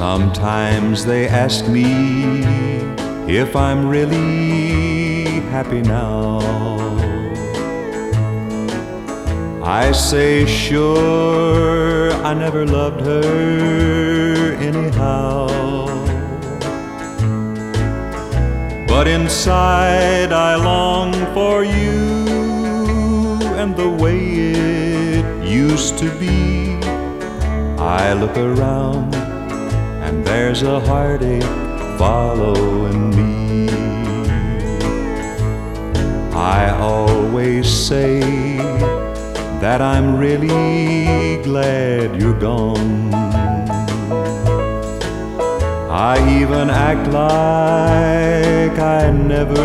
Sometimes they ask me if I'm really happy now. I say sure, I never loved her anyhow. But inside I long for you and the way it used to be. I look around and there's a heartache following me. I always say that I'm really glad you're gone. I even act like I never